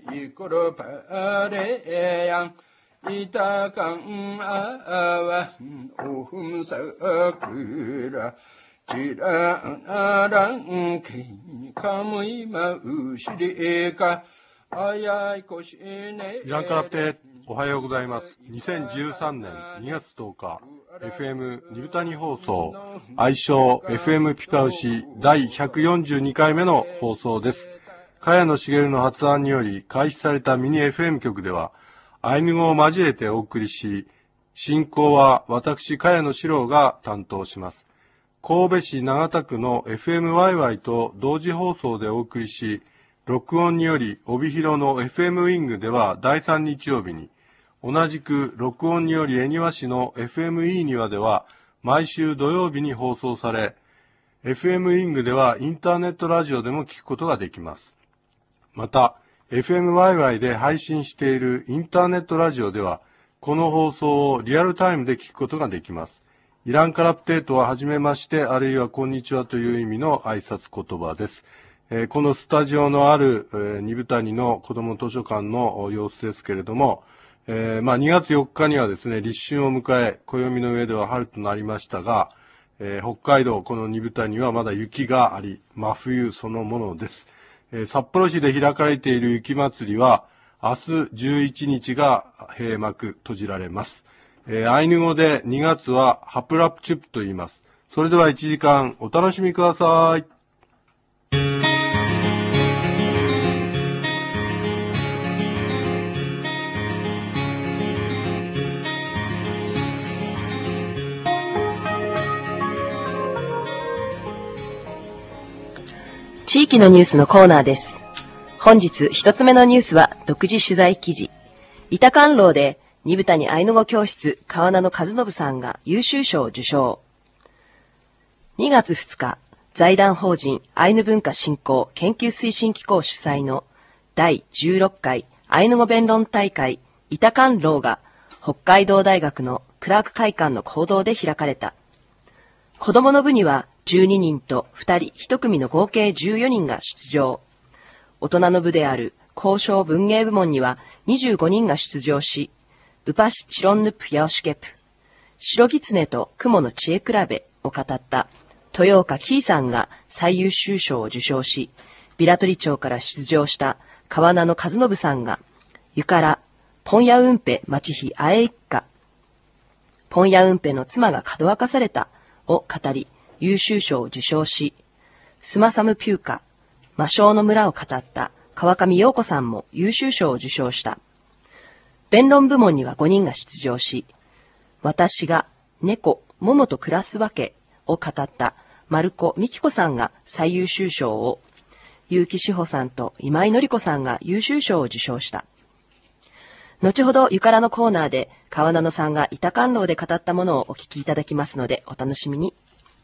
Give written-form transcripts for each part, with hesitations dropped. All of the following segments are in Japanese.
이끌어 바래양 이따강 아와 오흠사그라 지라나랑 감의 마우시리가 아야이 고시네 イランカラプテおはようございます。2013年2月10日 FM ニブタニ放送愛称 FM ピパウシ第142回目の放送です。茅野茂の発案により開始されたミニ FM 局ではアイヌ語を交えてお送りし、進行は私茅野史郎が担当します。神戸市長田区の FM ワイワイと同時放送でお送りし、録音により帯広の FM ウィングでは第3日曜日に、同じく録音により恵庭市の FM イーニワでは毎週土曜日に放送され、FM ウィングではインターネットラジオでも聞くことができます。また、FM ワイワイで配信しているインターネットラジオでは、この放送をリアルタイムで聞くことができます。イランカラプテートははじめまして、あるいはこんにちはという意味の挨拶言葉です。このスタジオのある、二部谷の子ども図書館の様子ですけれども、2月4日にはですね、立春を迎え、暦の上では春となりましたが、北海道この二部谷はまだ雪があり、真冬そのものです。札幌市で開かれている雪まつりは、明日11日が閉幕、閉じられます。アイヌ語で2月はハプラプチュプと言います。それでは1時間お楽しみください。 地域のニュースのコーナーです。本日一つ目のニュースは独自取材記事。板観楼で二部谷アイヌ語教室川名の和信さんが優秀賞を受賞。2月2日、財団法人アイヌ文化振興研究推進機構主催の第16回アイヌ語弁論大会板観楼が北海道大学のクラーク会館の講堂で開かれた。子供の部には12人と2人1組の合計14人が出場。大人の部である交渉文芸部門には25人が出場し、ウパシチロンヌプヤオシュケプ、白狐と雲の知恵比べを語った豊岡キーさんが最優秀賞を受賞し、ビラトリ町から出場した川名の和信さんが、ゆからポンヤウンペマチヒアエイッカ、ポンヤウンペの妻がかどわかされたを語り、優秀賞を受賞し、スマサムピューカ、魔性の村を語った川上陽子さんも優秀賞を受賞した。弁論部門には5人が出場し、私が猫、桃と暮らすわけを語った丸子美希子さんが最優秀賞を、結城志保さんと今井紀子さんが優秀賞を受賞した。後ほどゆからのコーナーで川名野さんが板観楼で語ったものをお聞きいただきますのでお楽しみに。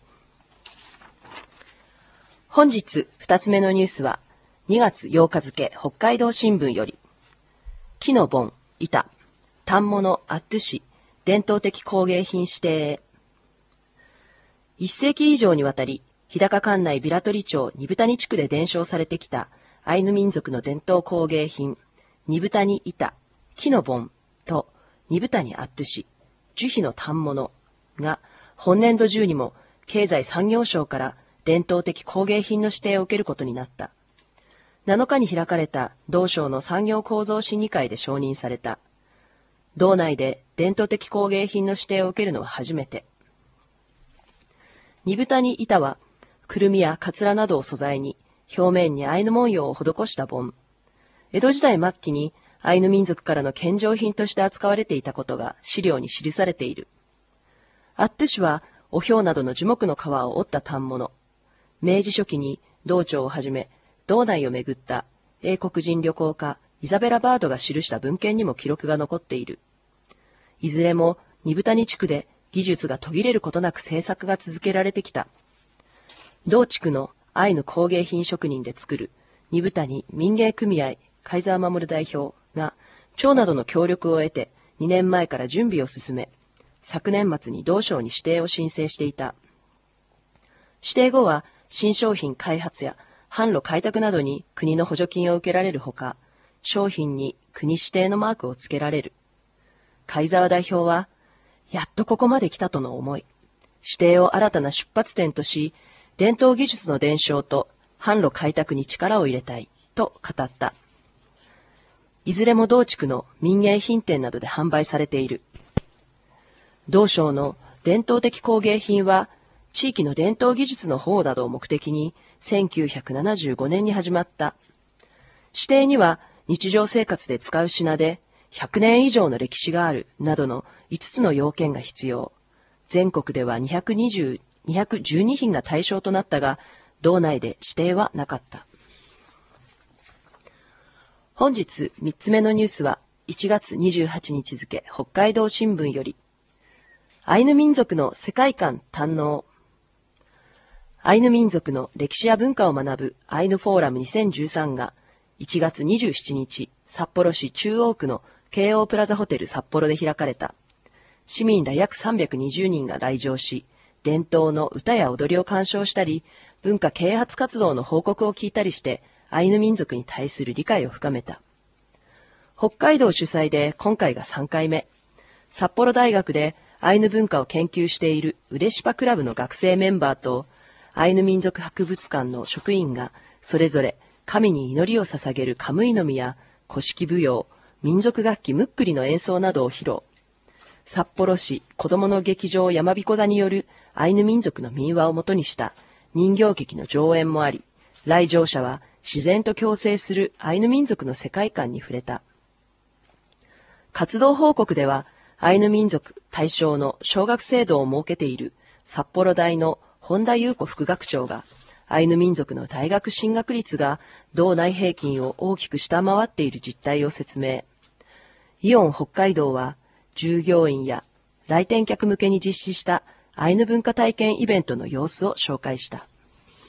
本日2つ目のニュースは2月8日付北海道新聞より、木の盆、板、反物、アットゥ市、伝統的工芸品指定。1世紀以上にわたり、日高管内ビラトリ町二部谷地区で伝承されてきたアイヌ民族の伝統工芸品、二部谷板、木の盆と二部谷アットゥ市、樹皮の反物が本年度中にも経済産業省から伝統的工芸品の指定を受けることになった。7日に開かれた同省の産業構造審議会で承認された。道内で伝統的工芸品の指定を受けるのは初めて。二部谷板は、くるみやかつらなどを素材に、表面にアイヌ文様を施した盆。江戸時代末期にアイヌ民族からの献上品として扱われていたことが資料に記されている。アットゥ市は、おひょうなどの樹木の皮を折った反物。明治初期に道庁をはじめ、道内をめぐった英国人旅行家イザベラ・バードが記した文献にも記録が残っている。いずれも二部谷地区で技術が途切れることなく制作が続けられてきた。同地区のアイヌ工芸品職人で作る二部谷民芸組合貝沢守代表が町などの協力を得て2年前から準備を進め、昨年末に同省に指定を申請していた。指定後は新商品開発や販路開拓などに国の補助金を受けられるほか、 商品に国指定のマークをつけられる。貝沢代表は、やっとここまで来たとの思い、指定を新たな出発点とし、伝統技術の伝承と販路開拓に力を入れたいと語った。いずれも同地区の民芸品店などで販売されている。同省の伝統的工芸品は、地域の伝統技術の保護などを目的に1975年に始まった。指定には日常生活で使う品で100年以上の歴史があるなどの5つの要件が必要。全国では212品が対象となったが、道内で指定はなかった。本日3つ目のニュースは1月28日付北海道新聞より、アイヌ民族の世界観堪能。アイヌ民族の歴史や文化を学ぶアイヌフォーラム2013が1月27日、札幌市中央区の京王プラザホテル札幌で開かれた。市民ら約320人が来場し、伝統の歌や踊りを鑑賞したり、文化啓発活動の報告を聞いたりして、アイヌ民族に対する理解を深めた。北海道主催で今回が3回目。札幌大学でアイヌ文化を研究しているウレシパクラブの学生メンバーと、アイヌ民族博物館の職員がそれぞれ神に祈りを捧げるカムイの実や古式舞踊、民族楽器ムックリの演奏などを披露。札幌市子どもの劇場山彦座によるアイヌ民族の民話をもとにした人形劇の上演もあり、来場者は自然と共生するアイヌ民族の世界観に触れた。活動報告では、アイヌ民族対象の小学制度を設けている札幌大の本田裕子副学長が、アイヌ民族の大学進学率が道内平均を大きく下回っている実態を説明。イオン北海道は、従業員や来店客向けに実施したアイヌ文化体験イベントの様子を紹介した。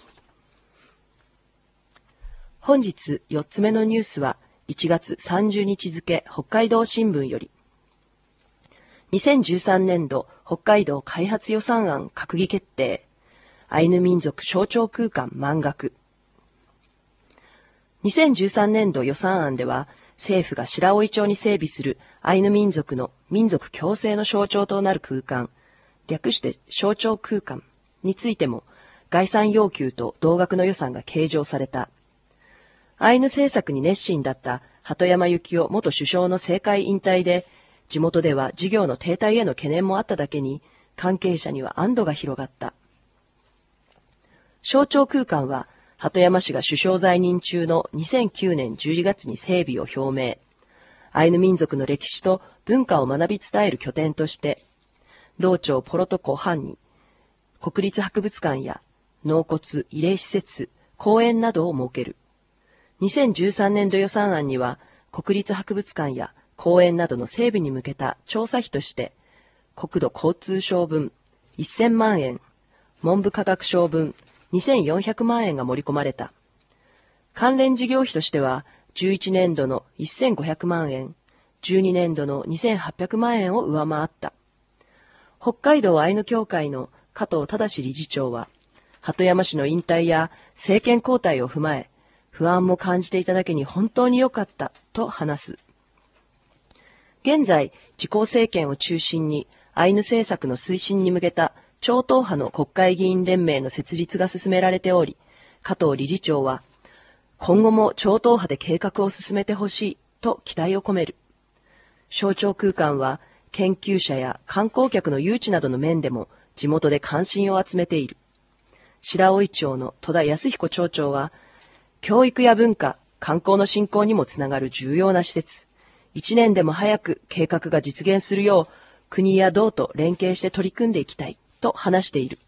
本日4つ目のニュースは1月30日付北海道新聞より、2013年度北海道開発予算案閣議決定、アイヌ民族象徴空間満額。2013年度予算案では、政府が白老町に整備するアイヌ民族の民族共生の象徴となる空間、略して象徴空間についても、概算要求と同額の予算が計上された。アイヌ政策に熱心だった鳩山幸夫元首相の政界引退で、地元では事業の停滞への懸念もあっただけに、関係者には安堵が広がった。象徴空間は、鳩山氏が首相在任中の2009年12月に整備を表明。アイヌ民族の歴史と文化を学び伝える拠点として、道庁ポロトコ班に、国立博物館や納骨慰霊施設、公園などを設ける。2013年度予算案には、国立博物館や公園などの整備に向けた調査費として、国土交通省分1000万円、文部科学省分2400万円が盛り込まれた。関連事業費としては、11年度の1500万円、12年度の2800万円を上回った。北海道アイヌ協会の加藤忠理事長は、鳩山氏の引退や政権交代を踏まえ、不安も感じていただけに本当に良かったと話す。現在、自公政権を中心にアイヌ政策の推進に向けた超党派の国会議員連盟の設立が進められており、加藤理事長は、今後も超党派で計画を進めてほしいと期待を込める。象徴空間は、研究者や観光客の誘致などの面でも地元で関心を集めている。白老町の戸田康彦町長は、教育や文化、観光の振興にもつながる重要な施設。1年でも早く計画が実現するよう、国や道と連携して取り組んでいきたいと話している。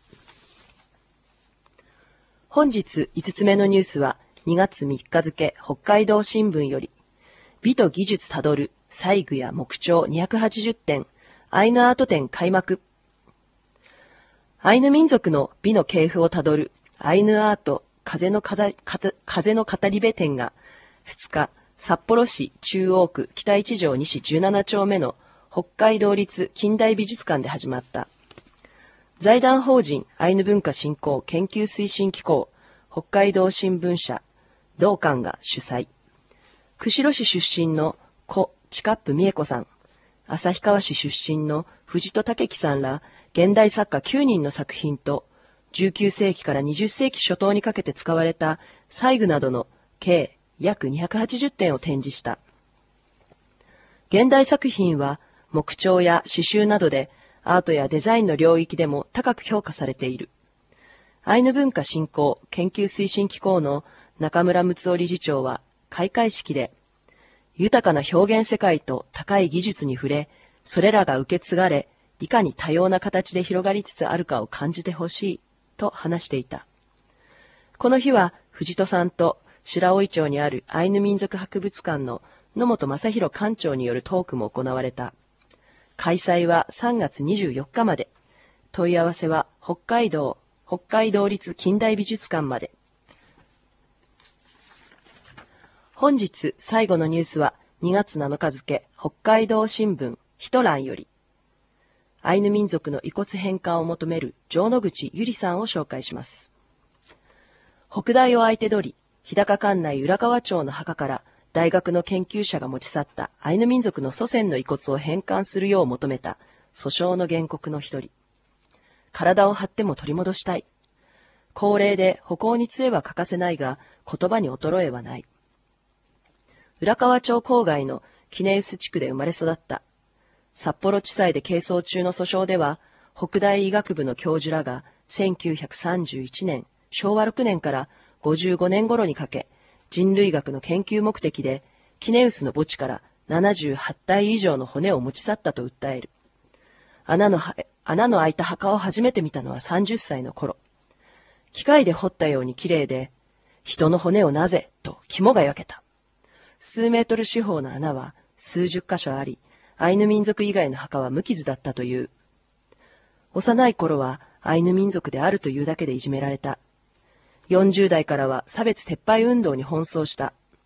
本日5つ目のニュースは2月3日付北海道新聞より、美と技術たどる細具や木彫280点、アイヌアート展開幕。アイヌ民族の美の系譜をたどるアイヌアート風の語り部展が2日、札幌市中央区北一条西17丁目の北海道立近代美術館で始まった。財団法人アイヌ文化振興研究推進機構北海道新聞社同館が主催。 釧路市出身の故近ッ美恵子さん、旭川市出身の藤戸武樹さんら現代作家9人の作品と、19世紀から20世紀初頭にかけて使われた細具などの計約280点を展示した。現代作品は木彫や刺繍などでアートやデザインの領域でも高く評価されている。アイヌ文化振興研究推進機構の中村睦夫理事長は開会式で、豊かな表現世界と高い技術に触れ、それらが受け継がれ、いかに多様な形で広がりつつあるかを感じてほしいと話していた。この日は藤戸さんと白老町にあるアイヌ民族博物館の野本正弘館長によるトークも行われた。開催は3月24日まで。問い合わせは北海道立近代美術館まで。本日最後のニュースは2月7日付北海道新聞一覧より、アイヌ民族の遺骨返還を求める城之口ゆりさんを紹介します。北大を相手取り、日高管内浦河町の墓から大学の研究者が持ち去ったアイヌ民族の祖先の遺骨を返還するよう求めた訴訟の原告の一人。体を張っても取り戻したい。高齢で歩行に杖は欠かせないが、言葉に衰えはない。浦河町郊外の杵臼地区で生まれ育った。札幌地裁で係争中の訴訟では、北大医学部の教授らが1931年、昭和6年から55年頃にかけ、人類学の研究目的で、杵臼の墓地から78体以上の骨を持ち去ったと訴える。穴の開いた墓を初めて見たのは30歳の頃。機械で掘ったように綺麗で、人の骨をなぜと肝が焼けた。数メートル四方の穴は数十箇所あり、アイヌ民族以外の墓は無傷だったという。幼い頃はアイヌ民族であるというだけでいじめられた。40代からは差別撤廃運動に奔走した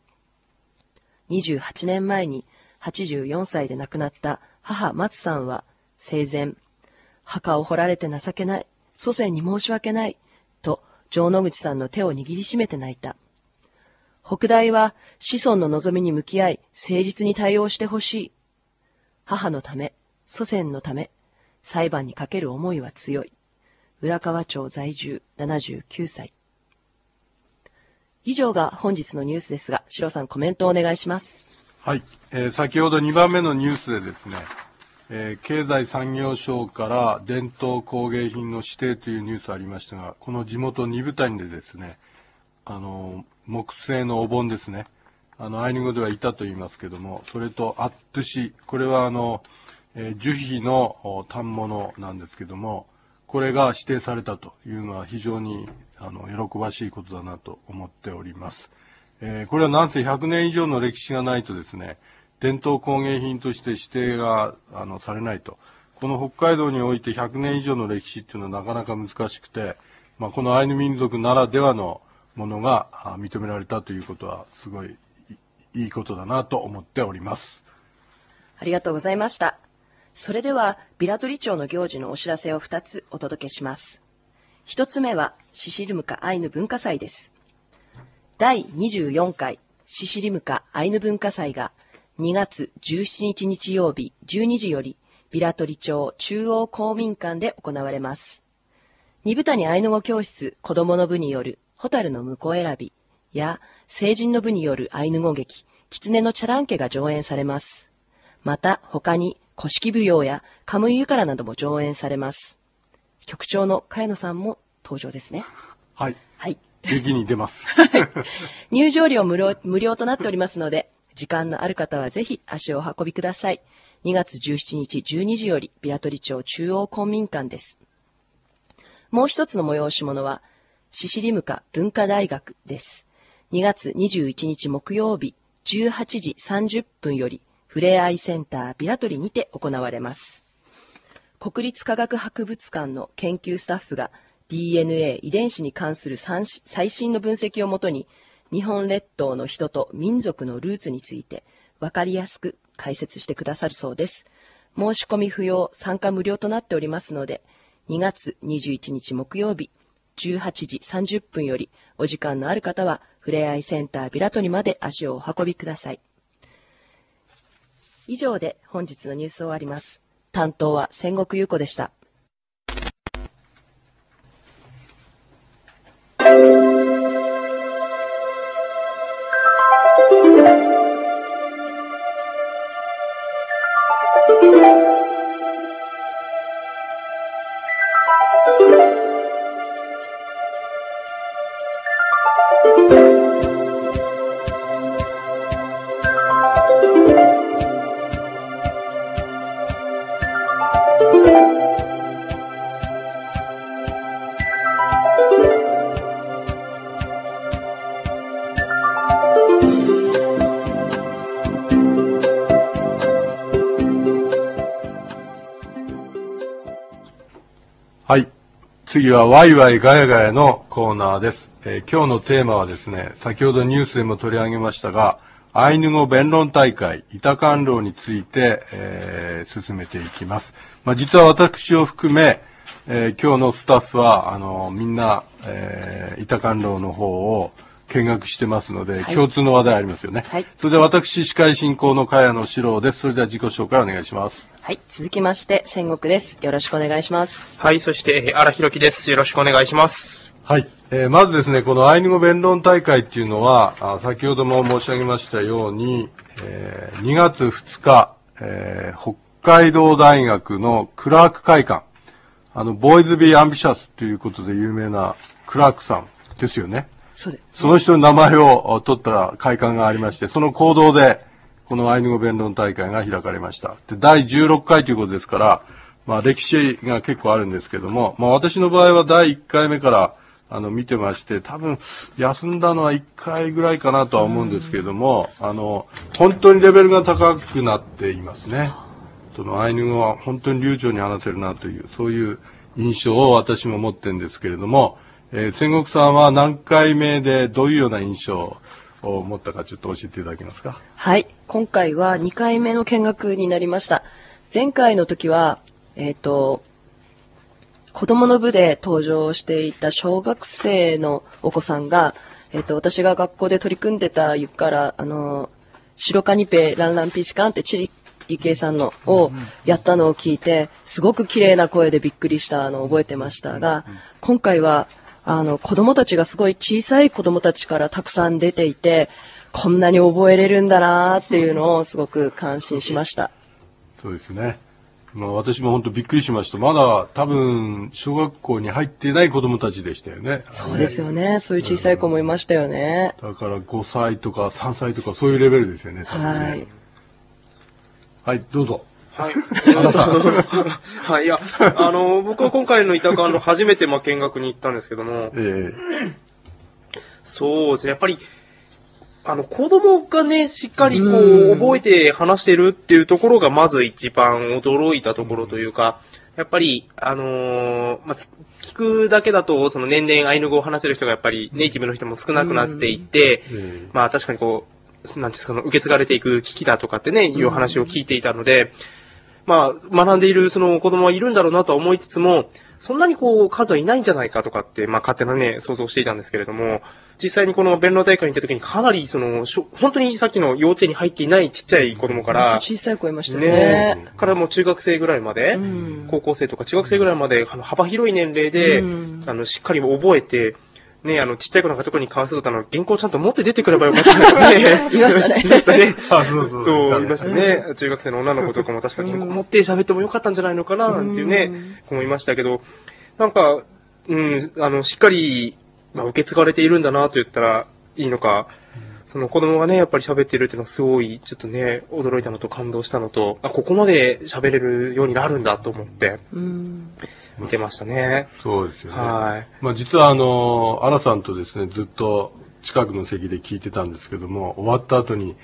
。28年前に84歳で亡くなった母松さんは生前、墓を掘られて情けない、祖先に申し訳ない、と城之口さんの手を握りしめて泣いた。北大は子孫の望みに向き合い、誠実に対応してほしい。母のため、祖先のため、裁判にかける思いは強い。浦河町在住79歳。以上が本日のニュースですが、シロさんコメントをお願いします。 はい。先ほど2番目のニュースでですね、経済産業省から伝統工芸品の指定というニュースありましたが、この地元二部谷でですね、木製のお盆ですね。アイヌ語では板と言いますけども、それとアットシ、これは樹皮の反物なんですけども、これが指定されたというのは非常に喜ばしいことだなと思っております。これはなんせ100年以上の歴史がないとですね、伝統工芸品として指定がされないと。この北海道において100年以上の歴史っていうのはなかなか難しくて、このアイヌ民族ならではのものが認められたということはすごいいいことだなと思っております。 ありがとうございました。それではビラトリ町の行事のお知らせを2つお届けします。1つ目はシシリムカアイヌ文化祭です。第24回シシリムカアイヌ文化祭が2月17日日曜日12時よりビラトリ町中央公民館で行われます。二部谷アイヌ語教室子供の部によるホタルの婿選びや成人の部によるアイヌ語劇狐のチャランケが上演されます。また他に古式舞踊やカムイユカラなども上演されます。局長の茅野さんも登場ですね。 はい。 はい。 劇に出ます。 入場料無料となっておりますので、時間のある方はぜひ足をお運びください。2月17日12時よりビラトリ町中央公民館です。もう一つの催し物は、シシリムカ文化大学です。2月21日木曜日18時30分より、ふれあいセンタービラトリにて行われます。国立科学博物館の研究スタッフが DNA 遺伝子に関する最新の分析をもとに、日本列島の人と民族のルーツについて分かりやすく解説してくださるそうです。申し込み不要、参加無料となっておりますので、2月21日木曜日 18時30分より、お時間のある方は、ふれあいセンタービラトリまで足をお運びください。以上で本日のニュースを終わります。担当は千石優子でした。 はい。次はワイワイガヤガヤのコーナーです。今日のテーマはですね、先ほどニュースでも取り上げましたが、アイヌ語弁論大会、板観論について、進めていきます。実は私を含め、今日のスタッフは、みんな、板観論の方を見学してますので、はい、共通の話題ありますよね。はい。それでは私、司会進行の茅野史郎です。それでは自己紹介お願いします。 はい。続きまして、千石です。よろしくお願いします。 はい。そして、荒弘樹です。よろしくお願いします。 はい。まずですね、このアイヌ語弁論大会っていうのは、先ほども申し上げましたように、2月2日、北海道大学のクラーク会館、ボーイズビーアンビシャスということで有名なクラークさんですよね。 そうです。 その人の名前を取った会館がありまして、その講堂で、このアイヌ語弁論大会が開かれました。で、第16回ということですから、歴史が結構あるんですけども、私の場合は第1回目から、見てまして、多分、休んだのは1回ぐらいかなとは思うんですけれども、本当にレベルが高くなっていますね。そのアイヌ語は本当に流暢に話せるなという、そういう印象を私も持ってるんですけれども、千石さんは何回目でどういうような印象を持ったかちょっと教えていただけますか。 はい。今回は2回目の見学になりました。前回の時は、子供の部で登場していた小学生のお子さんが、私が学校で取り組んでたゆから、白カニペランランピシカンってチリゆきえさんのをやったのを聞いて、すごく綺麗な声でびっくりしたのを覚えてましたが、今回は、子供たちがすごい小さい子供たちからたくさん出ていて、こんなに覚えれるんだなーっていうのをすごく感心しました。 そうですね。私も本当びっくりしました。まだ多分小学校に入っていない子供たちでしたよね。 そうですよね。そういう小さい子もいましたよね。 だから5歳とか3歳とかそういうレベルですよね。多分ね。はい。はい、どうぞ。 はい。はい、いや、僕は今回の板観論初めて見学に行ったんですけども、そうですね、やっぱり、子供がね、しっかりこう、覚えて話してるっていうところがまず一番驚いたところというか、やっぱり、聞くだけだと、その年々アイヌ語を話せる人がやっぱりネイティブの人も少なくなっていって、確かにこう、なんですか、受け継がれていく危機だとかってね、いう話を聞いていたので、学んでいるその子供はいるんだろうなとは思いつつも、そんなにこう数はいないんじゃないかとかって、勝手なね、想像していたんですけれども、実際にこの弁論大会に行った時にかなり本当にさっきの幼稚園に入っていないちっちゃい子供から、 小さい子いましたね。 からもう中学生ぐらいまで、高校生とか中学生ぐらいまで、幅広い年齢で、しっかり覚えて、ね、ちっちゃい子なんか特にかわいそうだったの、原稿ちゃんと持って出てくればよかったね。 いましたね。 いましたね。そう、いましたね。中学生の女の子とかも確かに原稿持って喋ってもよかったんじゃないのかな、なんていうね、思いましたけど、なんか、しっかり、受け継がれているんだなと言ったらいいのか、その子供がね、やっぱり喋ってるっていうのはすごい、ちょっとね、驚いたのと感動したのと、ここまで喋れるようになるんだと思って。見てましたね。 そうですよね。 はい。 実はアラさんとですね、ずっと近くの席で聞いてたんですけども、終わった後に、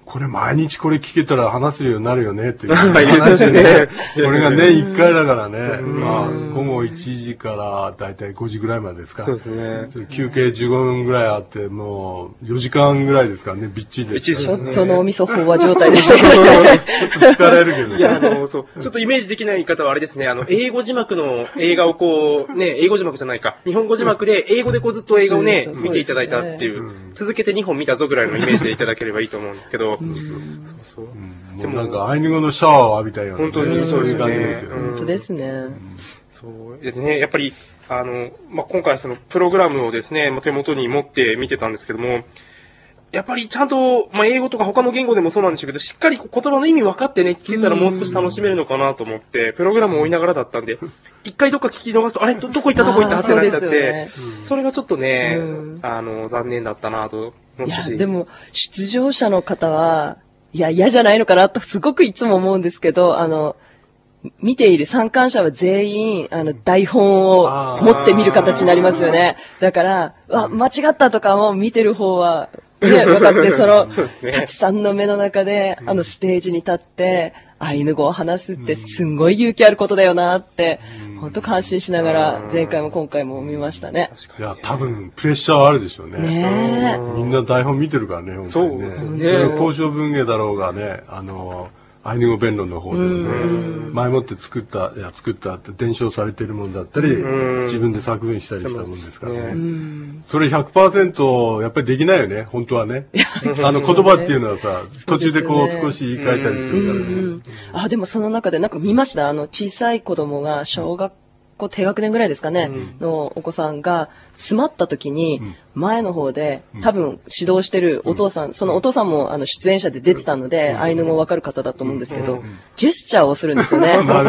これ毎日これ聞けたら話せるようになるよね、っていう言ってましたね。 ね。 これが年1回だからね。まあ、午後1時からだいたい5時ぐらいまでですか。 そうですね。 休憩15分ぐらいあって、もう4時間ぐらいですからね、びっちりです。 ちょっと脳みそ飽和状態でしたけどね。 ちょっと疲れるけどいや、そう。ちょっとイメージできない方はあれですね、英語字幕の映画をこう、ね、英語字幕じゃないか、日本語字幕で英語でこうずっと映画をね、見ていただいたっていう、続けて2本見たぞぐらいのイメージでいただければいいと思うんですけど、そう。 でもなんかアイヌ語のシャワーを浴びたような、 本当にそういう感じですよ。 本当ですね。 そうですね。やっぱり、まあ、今回そのプログラムをですね、手元に持って見てたんですけども、やっぱりちゃんと、まあ、英語とか他の言語でもそうなんでしょうけど、しっかり言葉の意味分かってね、聞けたらもう少し楽しめるのかなと思って、プログラムを追いながらだったんで、一回どっか聞き逃すと、あれどこ行ったってなっちゃって、それがちょっとね、残念だったなと、もう少し。 いや、でも、出場者の方は、いや、嫌じゃないのかなと、すごくいつも思うんですけど、見ている参観者は全員、台本を持って見る形になりますよね。だから、間違ったとかも見てる方は、ね、分かって、たくさんの目の中で、ステージに立って、アイヌ語を話すってすんごい勇気あることだよなって、本当感心しながら、前回も今回も見ましたね。 いや、多分、プレッシャーはあるでしょうね。 ねみんな台本見てるからね、 そうですよね。 交渉文芸だろうがね、アイヌ語弁論の方でもね、前もって作ったって伝承されているものだったり、自分で作文したりしたもんですからね。それ 100% やっぱりできないよね、本当はね。言葉っていうのはさ、途中でこう少し言い換えたりするからね。 でもその中でなんか見ました。小さい子供が小学校低学年ぐらいですかね、のお子さんが詰まった時に、前の方で、多分指導してるお父さん、そのお父さんも出演者で出てたので、アイヌ語わかる方だと思うんですけど、ジェスチャーをするんですよね。だから、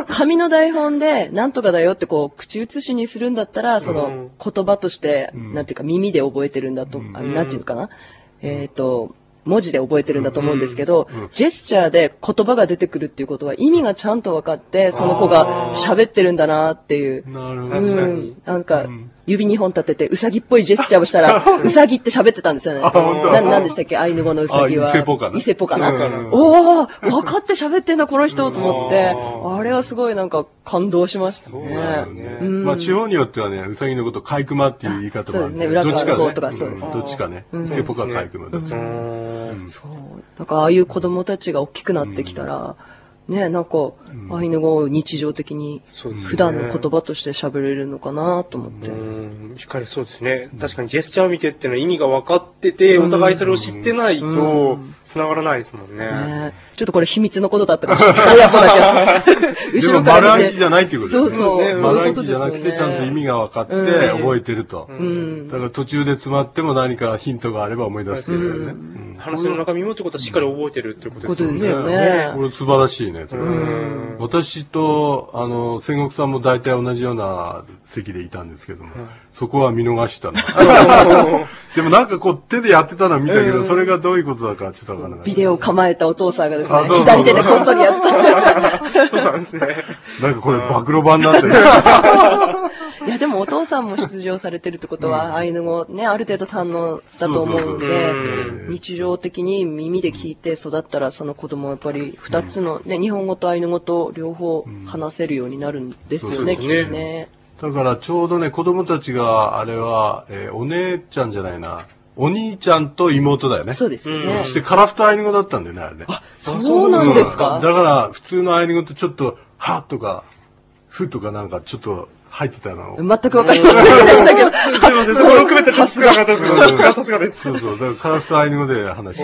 紙の台本で、なんとかだよってこう、口移しにするんだったら、その言葉として、なんていうか耳で覚えてるんだと、なんていうのかな。文字で覚えてるんだと思うんですけど、ジェスチャーで言葉が出てくるっていうことは意味がちゃんと分かって、その子が喋ってるんだなっていう。 なるほど。 なんか、指2本立てて、うさぎっぽいジェスチャーをしたら、うさぎって喋ってたんですよね。何でしたっけ、アイヌ語のうさぎは。 伊勢ポかな。 伊勢ポかな。おー、分かって喋ってんだ、この人と思って、あれはすごいなんか感動しましたね。 まあ地方によってはね、うさぎのことカイクマっていう言い方もあるんで、 どっちかね。どっちかね。伊勢ポかカイクマどっちか。 そう。だからああいう子供たちが大きくなってきたら、ね、なんか、アイヌ語を日常的に普段の言葉として喋れるのかなと思って。 しっかりそうですね。確かにジェスチャーを見てっていうのは意味が分かってて、お互いそれを知ってないと繋がらないですもんね。 ちょっとこれ秘密のことだったかもしれない。親子だけ。 後ろから丸暗記じゃないっていうことですね。そう。 丸暗記じゃなくてちゃんと意味が分かって覚えてると。だから途中で詰まっても何かヒントがあれば思い出してるよね。 話の中身もってことはしっかり覚えてるってことですよね。 これ素晴らしいね、それ。私と、戦国さんも大体同じような席でいたんですけども、そこは見逃したの。でもなんかこう手でやってたのは見たけど、それがどういうことだかちょっとわからない。 ビデオを構えたお父さんがですね、左手でこっそりやってた。そうなんですね。 なんかこれ暴露版なんだよ。 いや、でもお父さんも出場されてるってことは、アイヌ語ね、ある程度堪能だと思うんで、日常的に耳で聞いて育ったら、その子供はやっぱり二つのね、日本語とアイヌ語と両方話せるようになるんですよね、きっとね。 だからちょうどね、子供たちが、あれは、お姉ちゃんじゃないな。お兄ちゃんと妹だよね。 そうですね。 そしてカラフトアイヌ語だったんだよね、あれね。 あ、そうなんですか。 だから、普通のアイヌ語とちょっと、はとか、ふとかなんかちょっと入ってたの。 全くわかりませんでしたけど。 すみません、そこを含めてさすがです。さすがです。 そうそう。だからカラフトアイヌ語で話して。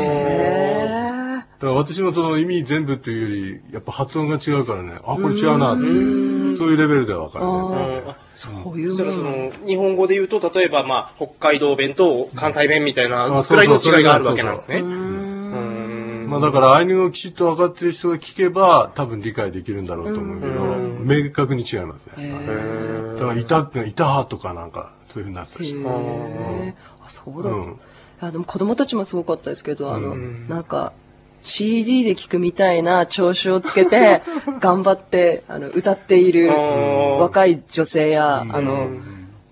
だから私もその意味全部というより、やっぱ発音が違うからね、あ、これ違うなっていう、そういうレベルではわかるね。 そういうその日本語で言うと、例えば、まあ、北海道弁と関西弁みたいな、くらいの違いがあるわけなんですね。 まあだから、アイヌ語をきちっと分かっている人が聞けば、多分理解できるんだろうと思うけど、明確に違いますね。だから、いたとかなんか、そういうふうになってたし。 あ、そうだ。いや、でも子供たちもすごかったですけど、なんか、CD で聞くみたいな調子をつけて、頑張って、歌っている若い女性や、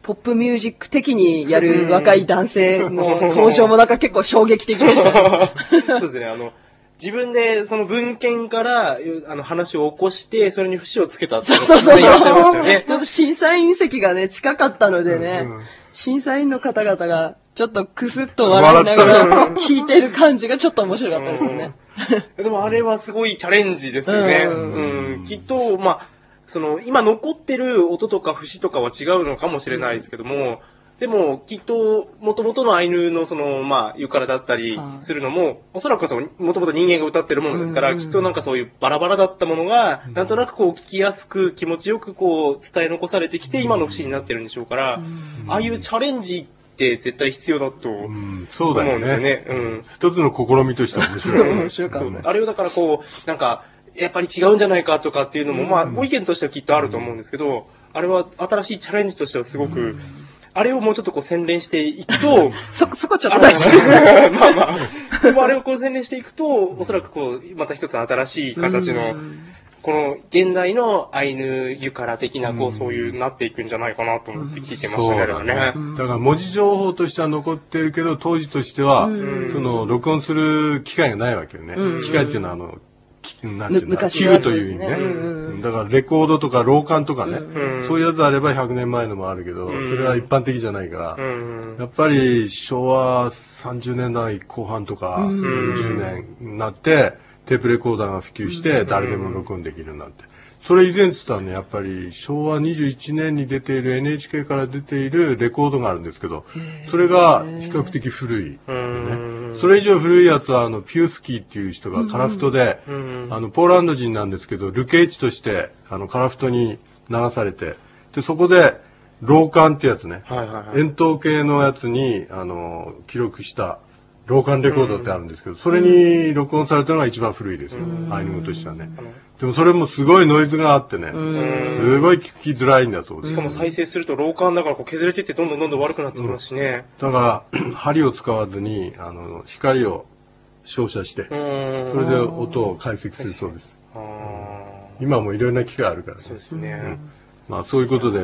ポップミュージック的にやる若い男性の登場もなんか結構衝撃的でしたね。 そうですね、自分でその文献から、話を起こして、それに節をつけたっていう方がいらっしゃいましたよね。 審査員席がね、近かったのでね、審査員の方々がちょっとクスッと笑いながら聞いてる感じがちょっと面白かったですよね。 でもあれはすごいチャレンジですよね。きっと、今残ってる音とか節とかは違うのかもしれないですけども、でも、きっと、元々のアイヌのユカラだったりするのも、おそらく元々人間が歌ってるものですから、きっとなんかそういうバラバラだったものが、なんとなく聞きやすく、気持ちよく伝え残されてきて、今の節になってるんでしょうから、ああいうチャレンジって絶対必要だと思うんですよね。 一つの試みとしては面白い。 面白かった。 あれをだからなんか、やっぱり違うんじゃないかとかっていうのも、ご意見としてはきっとあると思うんですけど、あれは新しいチャレンジとしてはすごく、あれをもうちょっと洗練していくと、 そこちょっと大事でした。 でもあれを洗練していくと、おそらくまた一つ新しい形の、この現代のアイヌユカラ的なそういうなっていくんじゃないかなと思って聞いてましたね。 だから文字情報としては残ってるけど、当時としては、録音する機会がないわけよね。機械っていうのはなんていうの、器具という意味ね。だからレコードとか老管とかね、そういうやつあれば100年前のもあるけど、それは一般的じゃないから、やっぱり昭和30年代後半とか40年になって、テープレコーダーが普及して誰でも録音できるようになって。それ以前って言ったらね、やっぱり昭和21年に出ている NHK から出ているレコードがあるんですけど、それが比較的古い、ね。それ以上古いやつはピュースキーっていう人がカラフトで、ポーランド人なんですけど、ルケイチとしてカラフトに流されて、で、そこで、老管ってやつね、円筒形のやつに記録した老管レコードってあるんですけど、それに録音されたのが一番古いですよ、アイヌ語としてはね。でもそれもすごいノイズがあってね、すごい聞きづらいんだそうです。 しかも再生すると老管だから削れてってどんどん悪くなってきますしね。 だから、針を使わずに、光を照射して、それで音を解析するそうです。今もいろんな機械あるからね。 そうですね。 まあそういうことで、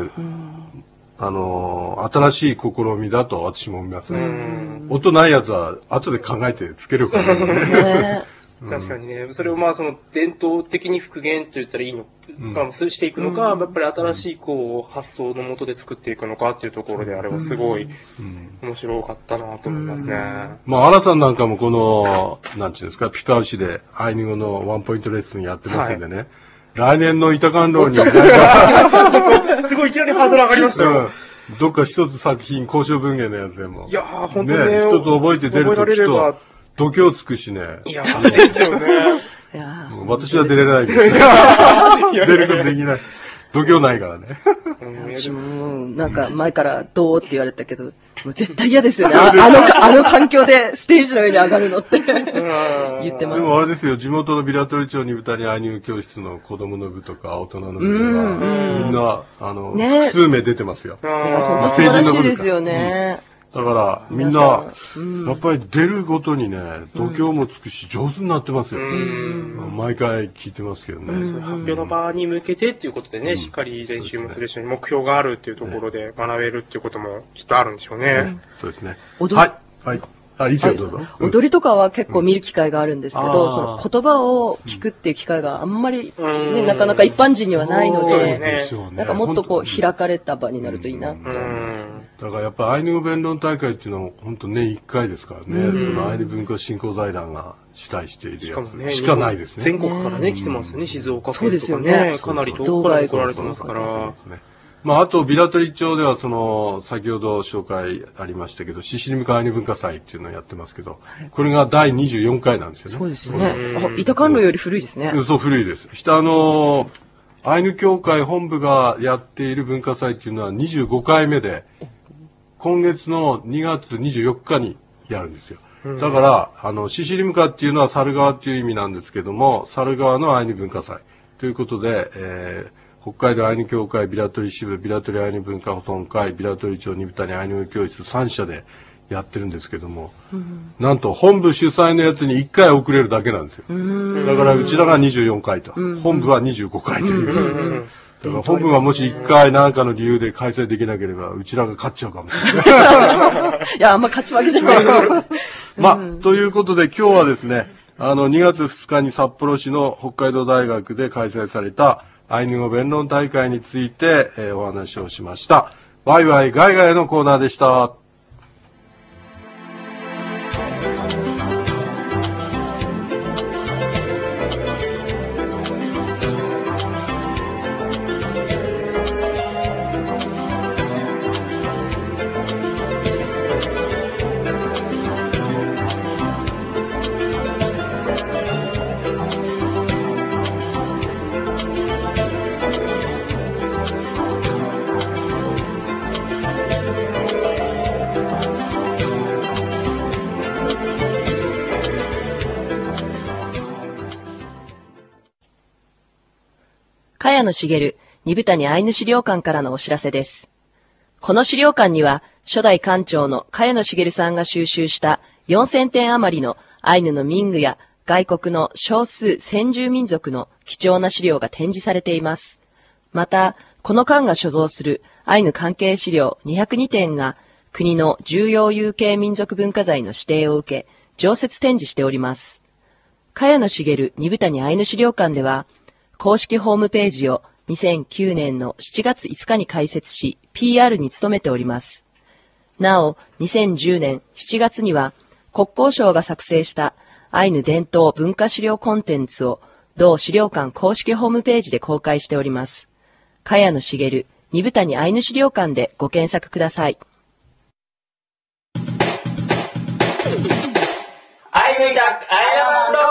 新しい試みだと私も思いますね。音ないやつは後で考えてつけるからね。 確かにね。それを伝統的に復元と言ったらいいのか、していくのか、やっぱり新しい発想のもとで作っていくのかっていうところであればすごい面白かったなと思いますね。 まあ、アラさんなんかもこの、なんていうんですか、ピパウシでアイヌ語のワンポイントレッスンやってますんでね。来年の板観論に、 すごいいきなりハードル上がりましたよ。 どっか一つ作品、交渉文芸のやつでも。 いやー、本当にね。 一つ覚えて出るときと、度胸つくしね。 いやー、ですよね。 私は出れないです。出ることできない。度胸ないからね。 私も、なんか前からどうって言われたけど、もう絶対嫌ですよね。あの環境でステージの上に上がるのって言ってます。 でもあれですよ、地元のビラトリ町に豚にアイヌ教室の子供の部とか大人の部では、みんな、複数名出てますよ。 いや、本当素晴らしいですよね。 だから、みんな、やっぱり出るごとにね、度胸もつくし、上手になってますよ。毎回聞いてますけどね。 発表の場に向けてっていうことでね、しっかり練習もするし、目標があるっていうところで学べるっていうこともきっとあるんでしょうね。 そうですね。はい。はい。いいですよ、どうぞ。 踊りとかは結構見る機会があるんですけど、その言葉を聞くっていう機会があんまりね、なかなか一般人にはないので、なんかもっと開かれた場になるといいなって。 だからやっぱアイヌ語弁論大会っていうのは本当年1回ですからね。そのアイヌ文化振興財団が主催しているやつしかないですね。 全国からね、来てますよね、静岡県とかね。そうですよね。かなり遠くから来られてますから。 まあ、あと、ビラトリ町では、先ほど紹介ありましたけど、シシリムカアイヌ文化祭っていうのをやってますけど、これが第24回なんですよね。 そうですね。板観論より古いですね。 そう、古いです。下アイヌ協会本部がやっている文化祭っていうのは25回目で、今月の2月24日にやるんですよ。だから、シシリムカっていうのは猿川っていう意味なんですけども、猿川のアイヌ文化祭ということで、北海道アイヌ協会ビラトリ支部、ビラトリアイヌ文化保存会、ビラトリ町二豚にアイヌ語教室3社でやってるんですけども、なんと本部主催のやつに1回遅れるだけなんですよ。だからうちらが24回と、本部は25回という。だだから本部がもし一回何かの理由で開催できなければ、うちらが勝っちゃうかもしれない。 いや、あんま勝ち負けじゃない。 まあ、ということで今日はですね、2月2日に札幌市の北海道大学で開催されたアイヌ語弁論大会について、お話をしました。ワイワイガイガイのコーナーでした。 茅野茂、二谷アイヌ資料館からのお知らせです。この資料館には、初代館長の茅野茂さんが収集した4000点余りのアイヌの民具や外国の少数先住民族の貴重な資料が展示されています。また、この館が所蔵するアイヌ関係資料202点が国の重要有形民族文化財の指定を受け、常設展示しております。茅野茂、二谷アイヌ資料館では、公式ホームページを2009年の7月5日に開設し、PR に努めております。なお、2010年7月には、国交省が作成したアイヌ伝統文化資料コンテンツを同資料館公式ホームページで公開しております。茅野茂、二谷アイヌ資料館でご検索ください。 アイヌダックアイランド。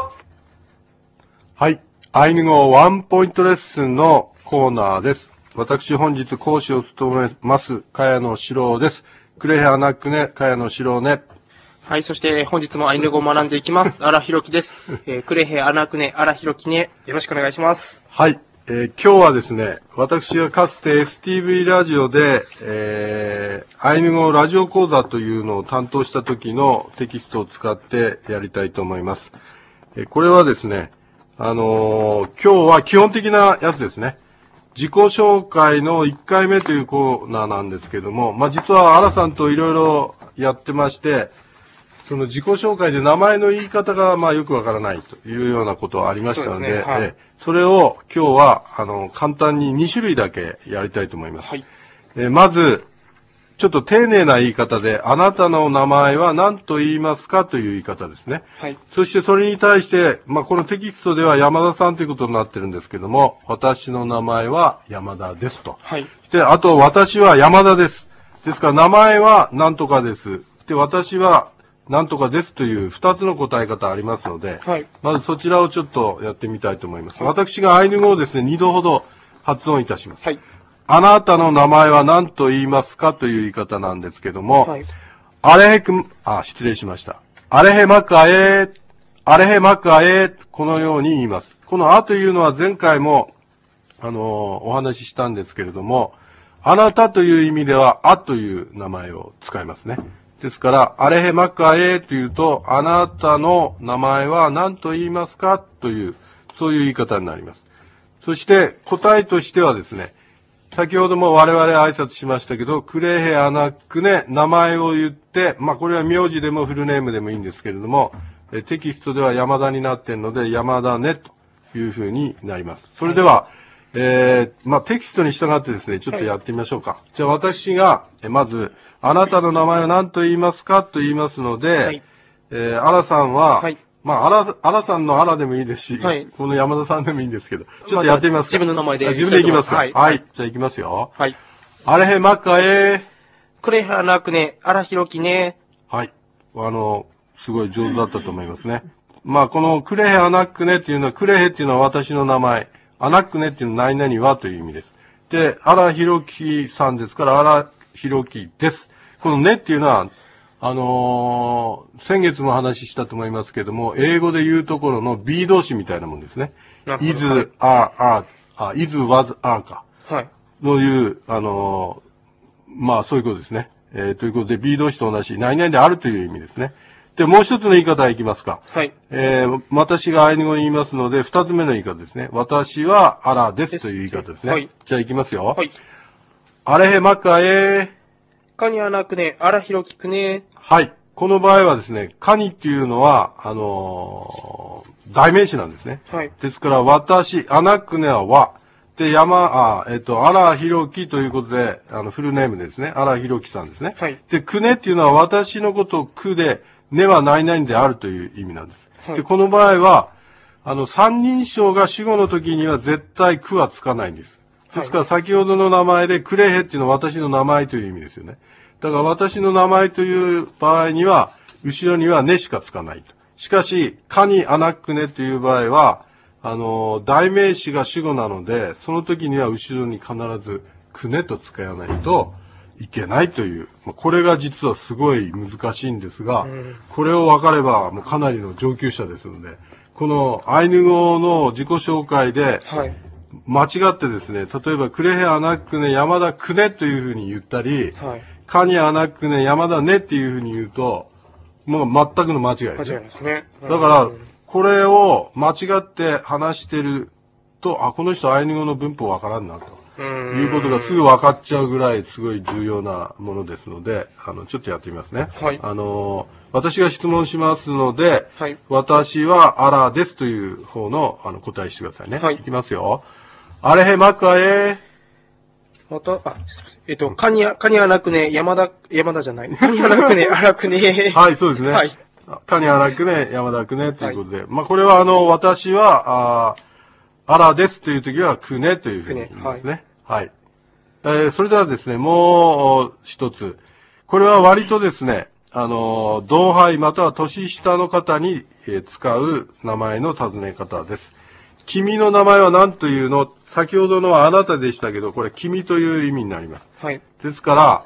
はい。アイヌ語ワンポイントレッスンのコーナーです。私本日講師を務めます、茅野史郎です。クレヘアナックネ、茅野史郎ね。 はい、そして本日もアイヌ語を学んでいきます。荒弘樹です。クレヘアナックネ、荒弘樹ね。よろしくお願いします。 はい。今日はですね、私がかつて STV ラジオで、アイヌ語ラジオ講座というのを担当した時のテキストを使ってやりたいと思います。これはですね、今日は基本的なやつですね。自己紹介の1回目というコーナーなんですけども、実はアラさんといろいろやってまして、その自己紹介で名前の言い方がよくわからないというようなことがありましたの で、はい、それを今日は簡単に2種類だけやりたいと思います。はい、まず、ちょっと丁寧な言い方で、あなたの名前は何と言いますかという言い方ですね。はい。そしてそれに対して、このテキストでは山田さんということになってるんですけども、私の名前は山田ですと。はい。で、あと私は山田です。ですから名前は何とかです。で、私は何とかですという2つの答え方ありますので、はい。まずそちらをちょっとやってみたいと思います。はい、私がアイヌ語をですね、2度ほど発音いたします。はい。あなたの名前は何と言いますかという言い方なんですけども、はい、失礼しました。あれへまくあえ、あれへまくあえ、このように言います。このあというのは前回も、お話ししたんですけれども、あなたという意味では、あという名前を使いますね。ですから、あれへまくあえというと、あなたの名前は何と言いますかという、そういう言い方になります。そして、答えとしてはですね、先ほども我々挨拶しましたけど、クレヘアナックネ、名前を言って、これは名字でもフルネームでもいいんですけれども、テキストでは山田になっているので、山田ねというふうになります。それでは、テキストに従ってですね、ちょっとやってみましょうか。はい、じゃあ私が、まず、あなたの名前は何と言いますかと言いますので、はい、アラさんは、はい、アラさんのアラでもいいですし、はい、この山田さんでもいいんですけど、ちょっとやってみますか。 自分の名前で。 自分でいきますか。はい。はい。じゃあいきますよ。はい。あれへまっかクレハナクネ、あらひろきね。 はい。すごい上手だったと思いますね。このクレヘアナックネっていうのは、クレヘっていうのは私の名前、アナックネっていうのは何々はという意味です。で、あらひろきさんですから、あらひろきです。このねっていうのは、先月も話したと思いますけども、英語で言うところの B 動詞みたいなもんですね。is, is, was, are か。はい。のいう、そういうことですね。ということで B 動詞と同じ、何々であるという意味ですね。 で、もう一つの言い方いきますか。 はい。 私がアイヌ語に言いますので、二つ目の言い方ですね。私はアラですという言い方ですね。 はい。 じゃあいきますよ。 はい。 アレヘマカエカニアナクネ、アラヒロキクネ。 はい。この場合はですね、カニっていうのは、代名詞なんですね。 はい。 ですから、私、アナクネは和。で、荒ひろきということで、フルネームですね。荒ひろきさんですね。 はい。 で、くねっていうのは私のことをくで、ねは何々であるという意味なんです。 はい。 で、この場合は、三人称が主語の時には絶対くはつかないんです。ですから先ほどの名前でクレヘっていうのは私の名前という意味ですよね。だから私の名前という場合には、後ろにはねしかつかないと。しかし、カニアナクネという場合は、代名詞が主語なので、その時には後ろに必ずくねと使わないといけないという。これが実はすごい難しいんですが、これを分かればもうかなりの上級者ですので、このアイヌ語の自己紹介で、 はい。 間違ってですね、例えばクレヘアナクネ山田くねというふうに言ったり、 はい。 カニアナクネ山田ねっていうふうに言うと、もう全くの間違いですね。 間違いですね。 だから、これを間違って話してると、この人アイヌ語の文法わからんな、ということがすぐ分かっちゃうぐらいすごい重要なものですので、ちょっとやってみますね。 はい。 私が質問しますので、 はい。 私はアラですという方の、答えしてくださいね。 はい。 いきますよ。アレヘマカエまた、すいません。カニアナクネ、山田じゃない。カニアナクネ、アラクネ。 はい、そうですね。 はい。 カニアラクネ、山田クネということで。これは私は、アラですという時はクネというふうに言いますね。はい。それではですね、もう一つ。これは割とですね、同輩または年下の方に使う名前の尋ね方です。君の名前は何というの？先ほどのはあなたでしたけど、これ君という意味になります。 はい。 ですから、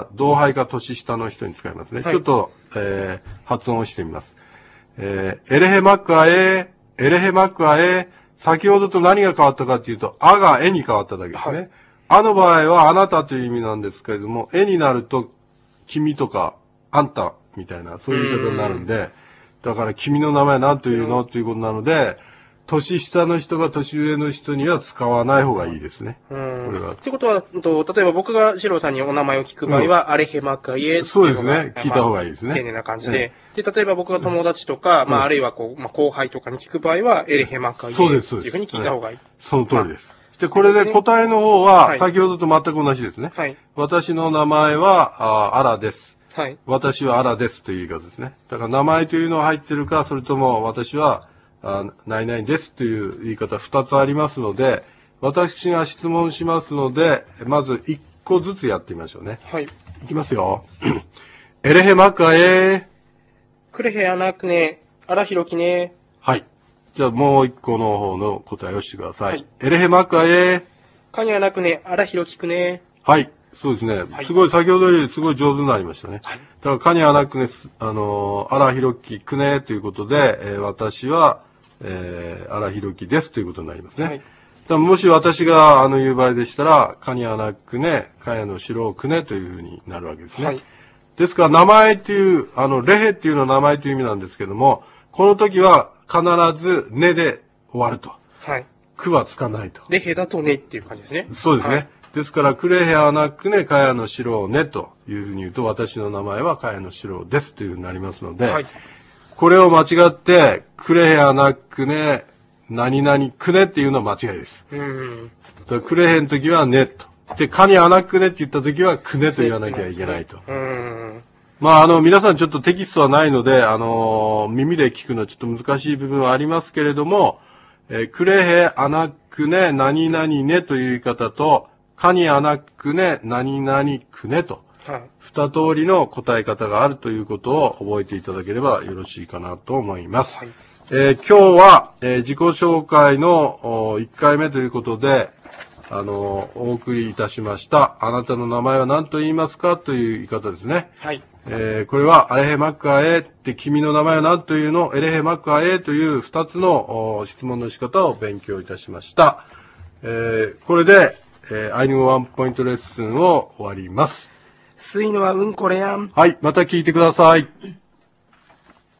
同輩か年下の人に使いますね。 はい、 ちょっと、発音をしてみます。エレヘマックアエー、先ほどと何が変わったかというと、あがえに変わっただけですね。はい、の場合はあなたという意味なんですけれども、えになると君とかあんたみたいな、そういう言い方になるんで、だから君の名前は何というのということなので、年下の人が年上の人には使わない方がいいですね。これは。 ってことは、例えば僕がシロさんにお名前を聞く場合は、アレヘマカイエっていうのが、 そうですね。聞いた方がいいですね。 丁寧な感じで。で、例えば僕が友達とか、あるいは後輩とかに聞く場合は、エレヘマカイエっていうふうに聞いた方がいい。 その通りです。で、これで答えの方は、先ほどと全く同じですね。はい。私の名前は、アラです。はい。私はアラですという言い方ですね。だから名前というのが入ってるか、それとも私は、何々ですという言い方2つありますので、私が質問しますので、まず1個ずつやってみましょうね。はい。いきますよ。エレヘマカエクレヘアナクネ、アラヒロキネ。 はい。じゃあもう1個の方の答えをしてください。はい。エレヘマカエカニアナクネ、アラヒロキクネ。 はい。そうですね。はい、すごい、先ほどよりすごい上手になりましたね。はい。だから、カニアナクネ、アラヒロキクネということで、私は、アラヒロキですということになりますね。はい。だもし私が言う場合でしたら、カニアナクネ、カヤの白クネというふうになるわけですね。はい。ですから、名前っていう、レヘっていうのは名前という意味なんですけども、この時は必ずネで終わると。はい。クはつかないと。 レヘだとネっていう感じですね。 そうですね。はい、ですから、クレヘアナクネ、カヤの白ネというふうに言うと、私の名前はカヤの白ですというふうになりますので、はい。これを間違って、クレヘアナクネ、何々クネっていうのは間違いです。クレヘの時はネと。で、カニアナクネって言った時はクネと言わなきゃいけないと。皆さんちょっとテキストはないので、耳で聞くのはちょっと難しい部分はありますけれども、クレヘアナクネ、何々ネという言い方と、カニアナクネ、何々クネと。はい、二通りの答え方があるということを覚えていただければよろしいかなと思います。はい、今日は、自己紹介の1回目ということで、お送りいたしました。あなたの名前は何と言いますかという言い方ですね。はい。これは、アレヘマッカーエって君の名前は何というのエレヘマッカーエという2つの質問の仕方を勉強いたしました。これで、アイヌ語ワンポイントレッスンを終わります。 スイのはうんこれやん。 はい、また聞いてください。